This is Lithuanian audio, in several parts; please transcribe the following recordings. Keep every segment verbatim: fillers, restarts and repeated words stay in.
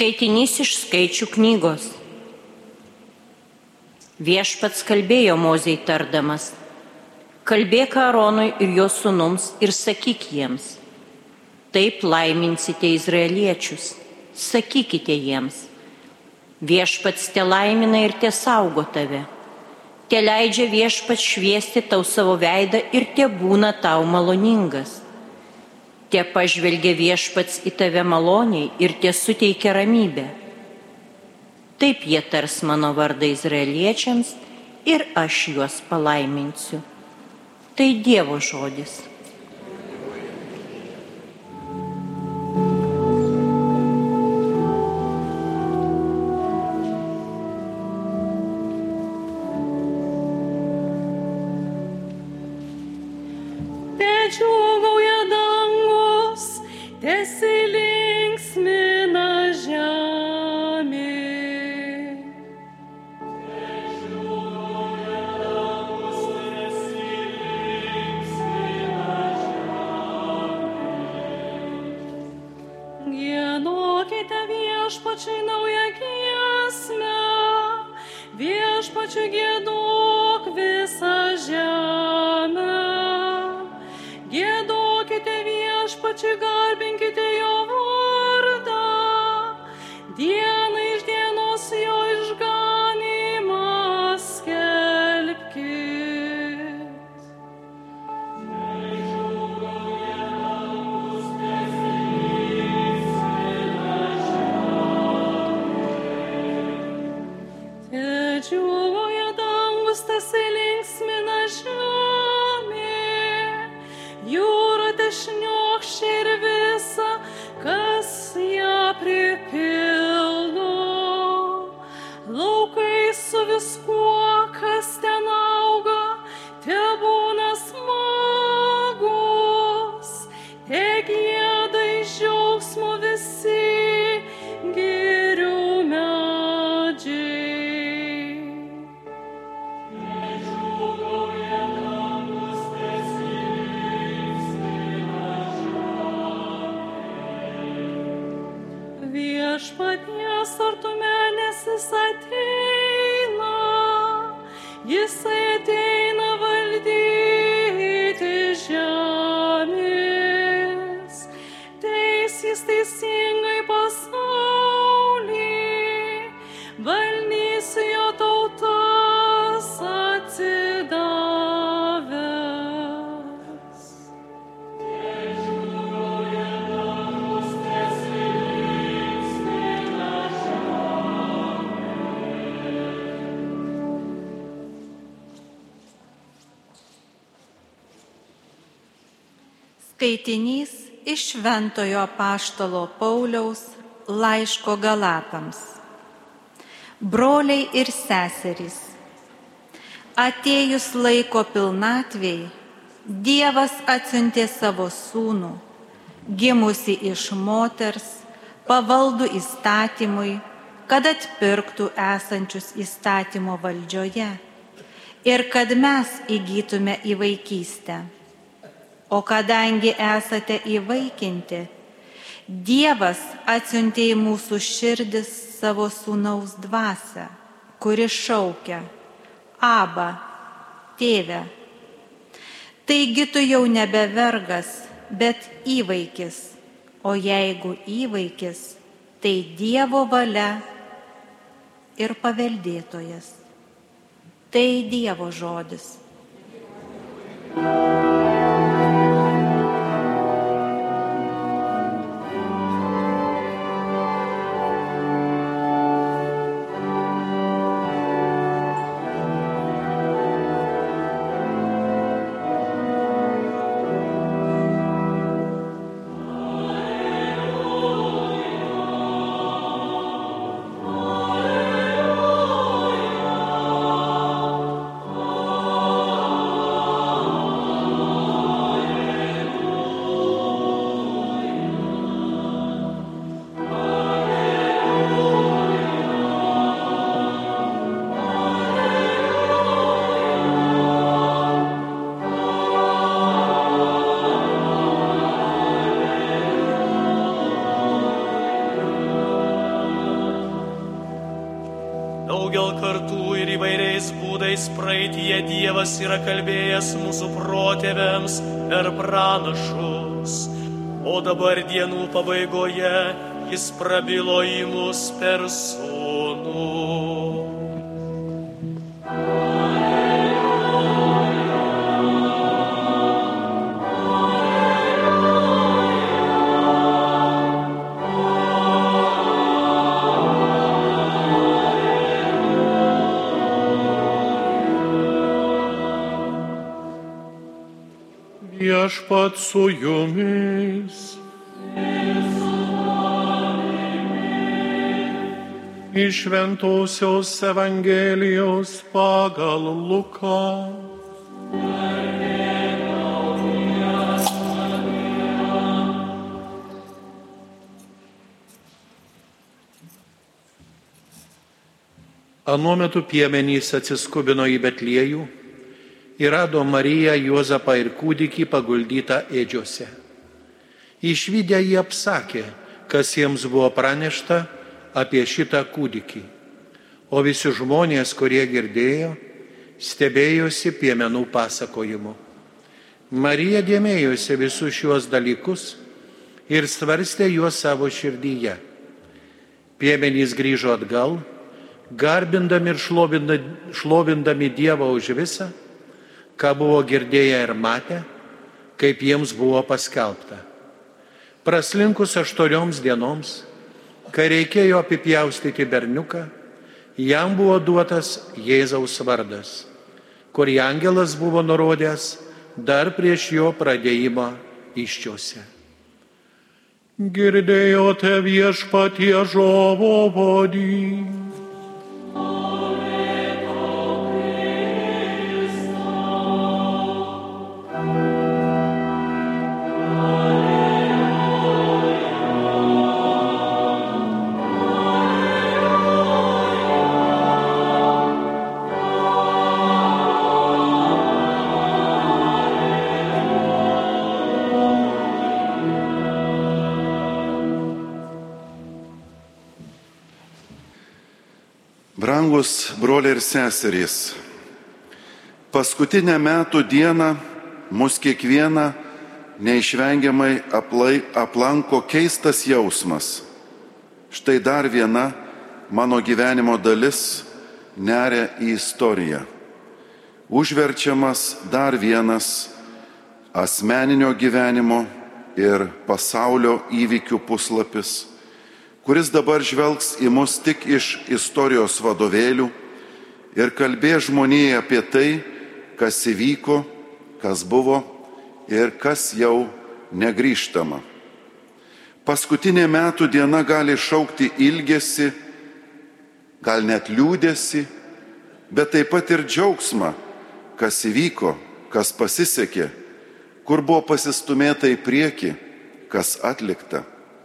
Skaitinys iš Skaičių knygos. Viešpats kalbėjo Mozei tardamas: kalbėk Aaronui ir jo sūnums ir sakyk jiems: taip laiminsite izraeliečius, sakykite jiems: viešpats te laimina ir te saugo tave, te leidžia viešpats šviesti tau savo veidą ir te būna tau maloningas. Te pažvelgia viešpats į tave maloniai ir te suteikia ramybę. Taip jie tars mano vardą izraeliečiams ir aš juos palaiminsiu. Tai Dievo žodis. Viešpačiui naują giesmę, viešpačiui giedok visą žemę. Giedokite viešpačiui, garbinkite jo vardą, dieną iš dienos jo išganymą skelbkit. Džiūgauja dangus, tesilinksmina žemė, jūra tešniokščia ir visa, kas ją pripildo. Laukai su viskuo, kas ten auga, tebūna smagus, te gieda iš džiaugsmo visi girių medžiai. Viešpaties artumenėsis ateina, jisai ateina valdyti žemės, teisys teisingai pasaulį, valdys jo tautas atsidavęs. Skaitinys iš Šventojo apaštalo Pauliaus laiško Galatams. Broliai ir seserys, atėjus laiko pilnatvei, Dievas atsiuntė savo sūnų, gimusi iš moters, pavaldų įstatymui, kad atpirktų esančius įstatymo valdžioje ir kad mes įgytume į vaikystę. O kadangi esate įvaikinti, Dievas atsiuntė į mūsų širdis savo sūnaus dvasią, kuri šaukia: Aba, tėve. Taigi tu jau nebe vergas, bet įvaikis, o jeigu įvaikis, tai Dievo valia ir paveldėtojas. Tai Dievo žodis. Oh Daugel kartų ir įvairiais būdais praeityje Dievas yra kalbėjęs mūsų protėviams per pranašus, o dabar dienų pabaigoje Jis prabilo į mus per Sūnų. Viešpat su jumis. Iš Šventosios Evangelijos pagal Luką. Anuo metu piemenys atsiskubino į Betliejų ir rado Mariją, Juozapą ir kūdikį paguldytą ėdžiose. Išvydę jie apsakė, kas jiems buvo pranešta apie šitą kūdikį, o visi žmonės, kurie girdėjo, stebėjosi piemenų pasakojimu. Marija dėmėjosi visus šiuos dalykus ir svarstė juos savo širdyje. Piemenys grįžo atgal, garbindami ir šlovindami Dievą už visą, ką buvo girdėję ir matę, kaip jiems buvo paskelbta. Praslinkus aštuonioms dienoms, kai reikėjo apipjaustyti berniuką, jam buvo duotas Jėzaus vardas, kurį angelas buvo nurodęs dar prieš jo pradėjimą įsčiose. Girdėjote Viešpatie žodį. Brangus broliai ir seserys, paskutinę metų dieną mus kiekvieną neišvengiamai aplai, aplanko keistas jausmas. Štai dar viena mano gyvenimo dalis neria į istoriją. Užverčiamas dar vienas asmeninio gyvenimo ir pasaulio įvykių puslapis, kuris dabar žvelgs į mus tik iš istorijos vadovėlių ir kalbės žmonijai apie tai, kas įvyko, kas buvo ir kas jau negrįžtama. Paskutinė metų diena gali šaukti ilgesį, gal net liūdesį, bet taip pat ir džiaugsmą, kas įvyko, kas pasisekė, kur buvo pasistumėta į priekį, kas atlikta.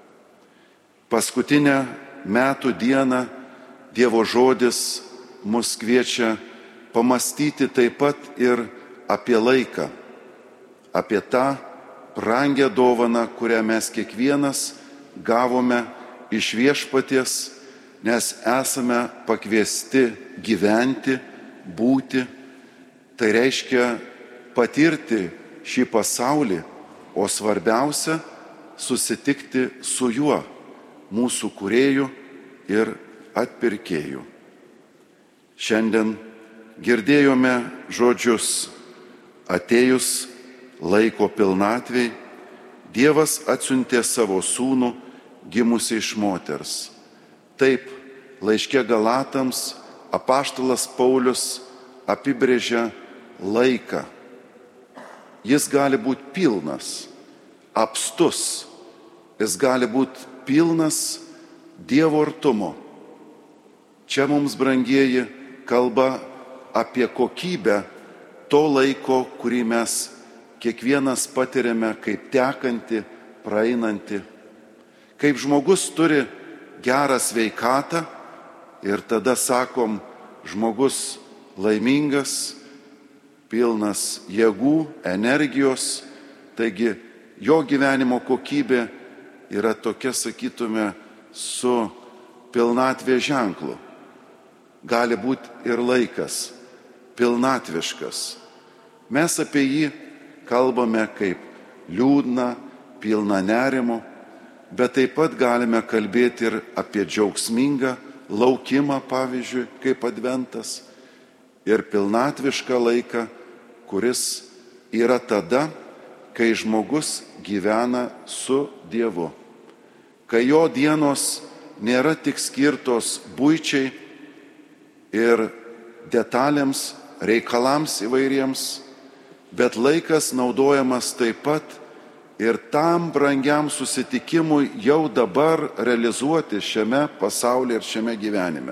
Paskutinę metų dieną Dievo žodis mus kviečia pamastyti taip pat ir apie laiką, apie tą brangią dovaną, kurią mes kiekvienas gavome iš Viešpaties, nes esame pakviesti gyventi, būti, tai reiškia patirti šį pasaulį, o svarbiausia susitikti su juo, mūsų kūrėjų ir atpirkėjų. Šiandien girdėjome žodžius: atėjus laiko pilnatvei, Dievas atsiuntė savo sūnų, gimusį iš moters. Taip, laiške Galatams apaštalas Paulius apibrėžia laiką. Jis gali būti pilnas, apstus, jis gali būti pilnas Dievo artumo. Čia mums, brangieji, kalba apie kokybę to laiko, kurį mes kiekvienas patiriame kaip tekantį, praeinantį. Kaip žmogus turi gerą sveikatą ir tada sakom, žmogus laimingas, pilnas jėgų, energijos, taigi jo gyvenimo kokybė yra tokia, sakytume, su pilnatvės ženklu. gali būti ir laikas pilnatviškas. Mes apie jį kalbame kaip liūdną, pilną nerimo, bet taip pat galime kalbėti ir apie džiaugsmingą laukimą, pavyzdžiui, kaip adventas, ir pilnatvišką laiką, kuris yra tada, kai žmogus gyvena su Dievu, kai jo dienos nėra tik skirtos buičiai ir detalėms, reikalams įvairiems, bet laikas naudojamas taip pat ir tam brangiam susitikimui jau dabar realizuoti šiame pasaulyje ir šiame gyvenime.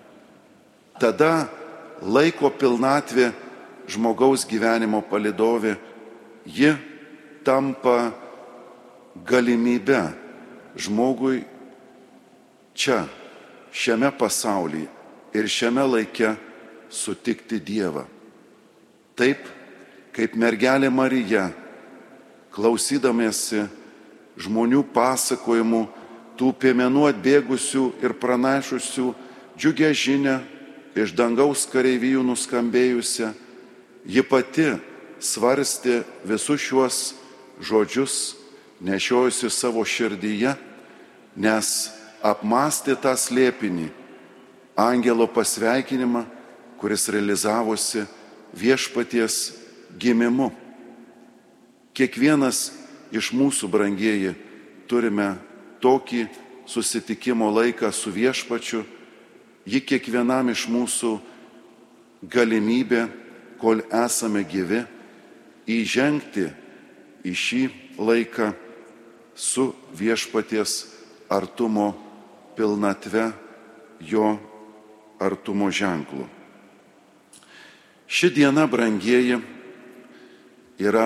Tada laiko pilnatvė žmogaus gyvenimo palydovė, ji tampa galimybę žmogui čia, šiame pasaulyje ir šiame laike sutikti Dievą. Taip, kaip mergelė Marija, klausydamėsi žmonių pasakojimų, tų piemenų atbėgusių ir pranašusių džiugę žinią iš dangaus kareivijų nuskambėjusią, ji pati svarstė visus šiuos žodžius, nešiojusi savo širdyje, nes apmastė tą slėpinį, angelo pasveikinimą, kuris realizavosi viešpaties gimimu. Kiekvienas iš mūsų, brangieji, turime tokį susitikimo laiką su viešpačiu, ji kiekvienam iš mūsų galimybė, kol esame gyvi, įžengti į šį laiką su viešpaties artumo pilnatve, jo artumo ženklu. Ši diena, brangieji, yra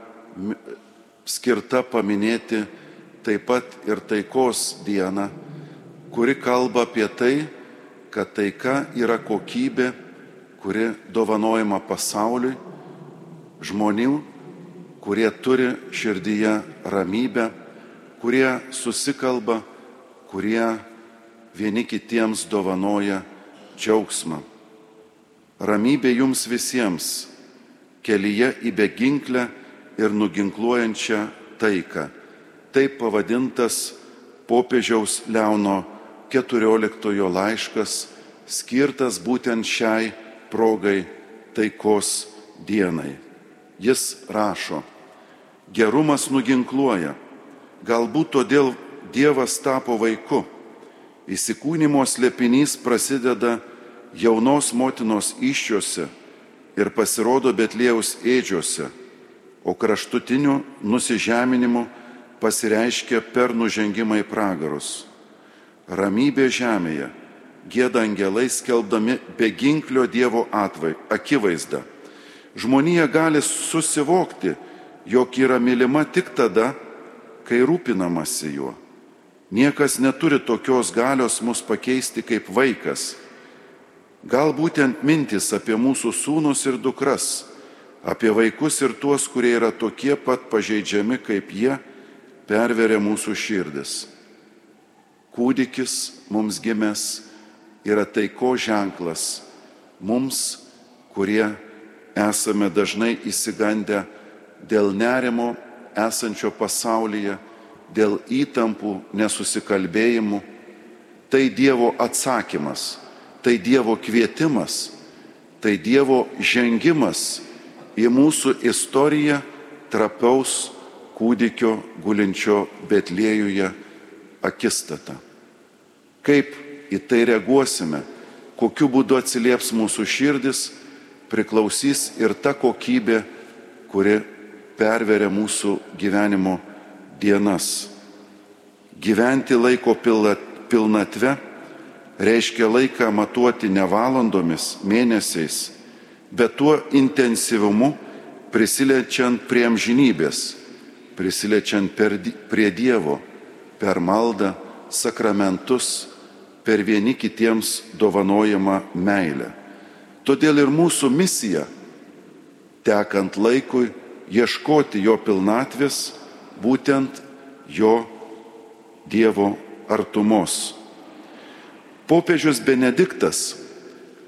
skirta paminėti taip pat ir taikos dieną, kuri kalba apie tai, kad taika yra kokybė, kuri dovanojama pasauliui, žmonių, kurie turi širdyje ramybę, kurie susikalba, kurie vieni kitiems dovanoja džiaugsmą. Ramybė jums visiems kelyje į beginklę ir nuginkluojančią taiką. Taip pavadintas popiežiaus Leono keturioliktojo laiškas, skirtas būtent šiai progai, taikos dienai. Jis rašo: gerumas nuginkluoja, galbūt todėl Dievas tapo vaiku. Įsikūnimo slėpinys prasideda jaunos motinos įsčiose ir pasirodo Betliejaus ėdžiose, o kraštutinių nusižeminimų pasireiškia per nužengimą į pragarus. Ramybė žemėje gieda angelai skelbdami beginklio Dievo atvai, akivaizdą. Žmonija gali susivokti, jog yra mylima tik tada, kai rūpinamasi juo. Niekas neturi tokios galios mus pakeisti kaip vaikas. Gal būtent mintis apie mūsų sūnus ir dukras, apie vaikus ir tuos, kurie yra tokie pat pažeidžiami kaip jie, perveria mūsų širdis. Kūdikis mums gimęs yra taiko ženklas mums, kurie esame dažnai įsigandę dėl nerimo esančio pasaulyje, dėl įtampų, nesusikalbėjimų. Tai Dievo atsakymas, tai Dievo kvietimas, tai Dievo žengimas į mūsų istoriją trapiaus kūdikio gulinčio Betliejuje akistata. Kaip į tai reaguosime, kokiu būdu atsilieps mūsų širdis, priklausys ir ta kokybė, kuri perveria mūsų gyvenimo dienas. Gyventi laiko pilnatve reiškia laiką matuoti ne valandomis, mėnesiais, bet tuo intensyvumu prisiliečiant prie amžinybės, prisiliečiant per, prie Dievo, per maldą, sakramentus, per vieni kitiems dovanojamą meilę. Todėl ir mūsų misija, tekant laikui, ieškoti jo pilnatvės, būtent jo Dievo artumos. Popiežius Benediktas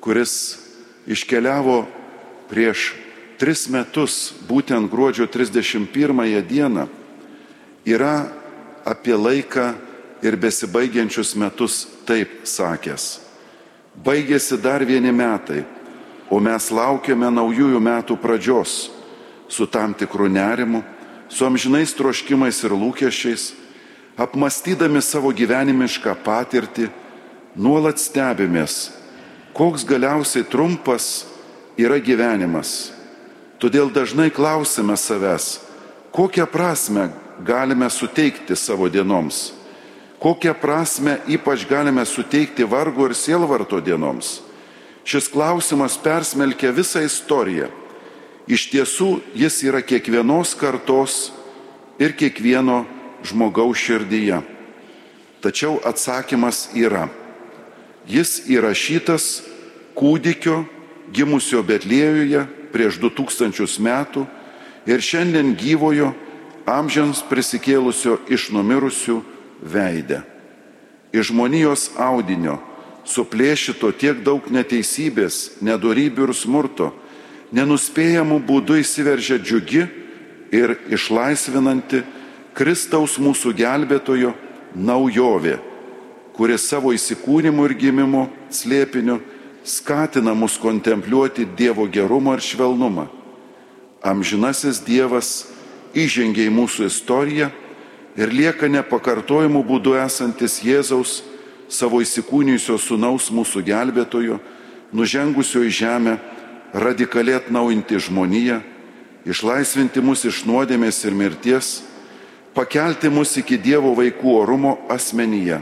kuris iškeliavo prieš tris metus, būtent gruodžio trisdešimt pirmąją dieną, yra apie laiką ir besibaigiančius metus taip sakęs. Baigėsi dar vieni metai, o mes laukiame naujųjų metų pradžios su tam tikru nerimu, su amžinais troškimais ir lūkesčiais, apmastydami savo gyvenimišką patirtį, nuolat stebimės, koks galiausiai trumpas yra gyvenimas. Todėl dažnai klausime savęs, kokią prasmę galime suteikti savo dienoms, kokią prasmę ypač galime suteikti vargo ir sielvarto dienoms. Šis klausimas persmelkia visą istoriją. Iš tiesų, jis yra kiekvienos kartos ir kiekvieno žmogaus širdyje. Tačiau atsakymas yra. Jis įrašytas kūdikio gimusio Betliejuje prieš du tūkstančius metų ir šiandien gyvojo amžiams prisikėlusio iš numirusių veidę. Iš žmonijos audinio suplėšyto tiek daug neteisybės, nedorybių ir smurto, nenuspėjamų būdų įsiveržia džiugi ir išlaisvinanti Kristaus mūsų gelbėtojo naujovė, kuri savo įsikūnimu ir gimimu slėpiniu skatina mus kontempliuoti Dievo gerumą ir švelnumą. Amžinasis Dievas įžengia į mūsų istoriją ir lieka nepakartojimų būdų esantis Jėzaus, savo įsikūnijusio sūnaus mūsų gelbėtojo, nužengusio į žemę, radikaliai atnaujinti žmoniją, išlaisvinti mus iš nuodėmės ir mirties, pakelti mus iki Dievo vaikų orumo asmenyje.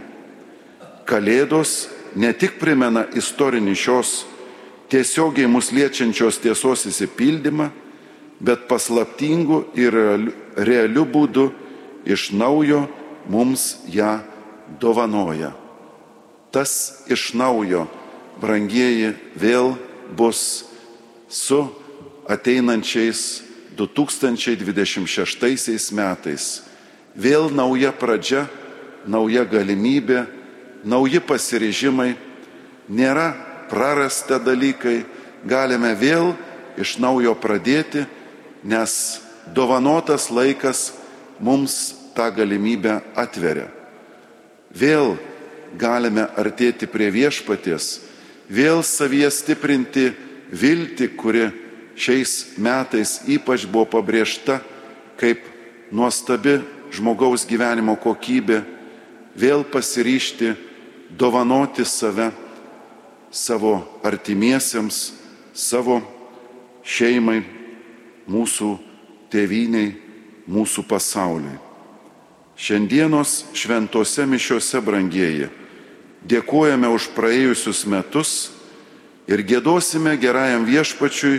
Kalėdos ne tik primena istorinį šios tiesiogiai mus liečiančios tiesos įsipildymą, bet paslaptingų ir realių būdų iš naujo mums ją dovanoja. Tas iš naujo, brangieji, vėl bus su ateinančiais du tūkstančiai dvidešimt šeštaisiais metais. Vėl nauja pradžia, nauja galimybė, nauji pasiryžimai, nėra prarasta dalykai, galime vėl iš naujo pradėti, nes dovanotas laikas mums tą galimybę atveria. Vėl galime artėti prie viešpaties, vėl savyje stiprinti viltį, kuri šiais metais ypač buvo pabrėžta kaip nuostabi žmogaus gyvenimo kokybė, vėl pasiryžti dovanoti save savo artimiesiems, savo šeimai, mūsų tėvyniai, mūsų pasauliui. Šiandienos šventose mišiose, brangieji, dėkojame už praėjusius metus ir giedosime gerajam viešpačiui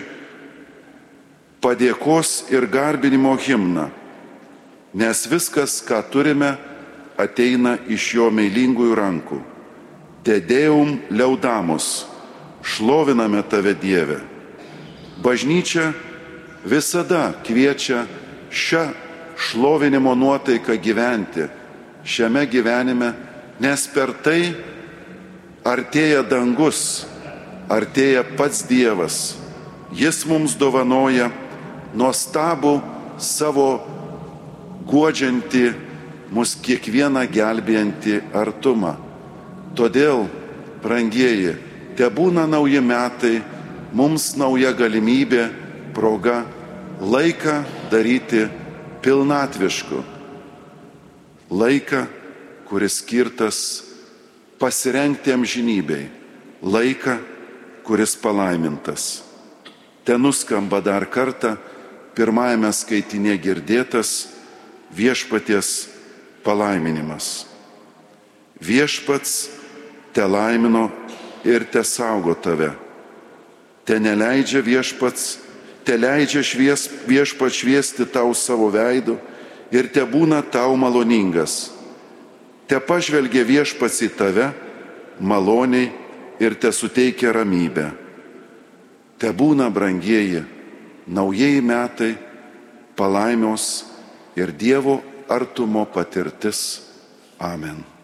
padėkos ir garbinimo himną, nes viskas, ką turime, ateina iš jo meilingųjų rankų. Te Deum liaudamus, šloviname tave, Dieve. Bažnyčia visada kviečia šią šlovinimo nuotaiką gyventi šiame gyvenime, nes per tai artėja dangus, artėja pats Dievas. Jis mums dovanoja nuostabų savo guodžiantį, mus kiekvieną gelbėjantį artumą. Todėl, brangieji, tebūna nauji metai, mums nauja galimybė, proga, laiką daryti pilnatvišku. Laiką, kuris skirtas pasirengti amžinybei. Laiką, kuris palaimintas. Ten nuskamba dar kartą pirmajame skaitinė girdėtas viešpaties palaiminimas. Viešpats te laimino ir te saugo tave. Te neleidžia viešpats, te leidžia švies, viešpat šviesti tau savo veidu ir te būna tau maloningas. Te pažvelgia viešpats į tave maloniai ir te suteikia ramybę. Te būna, brangieji, naujieji metai, palaimios ir Dievo artumo patirtis. Amen.